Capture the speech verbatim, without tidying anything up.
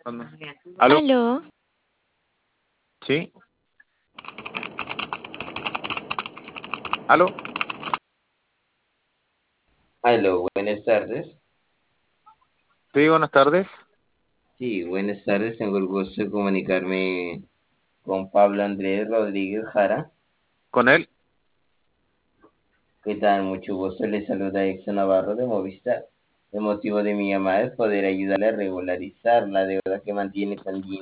¿Cuándo? ¿Aló? Aló, ¿Sí? ¿Aló? Aló, buenas tardes. Sí, buenas tardes. Sí, buenas tardes. Tengo el gusto de comunicarme con Pablo Andrés Rodríguez Jara. ¿Con él? ¿Qué tal? Mucho gusto. Le saluda Exxon Navarro de Movistar. El motivo de mi llamada es poder ayudarle a regularizar la deuda que mantiene con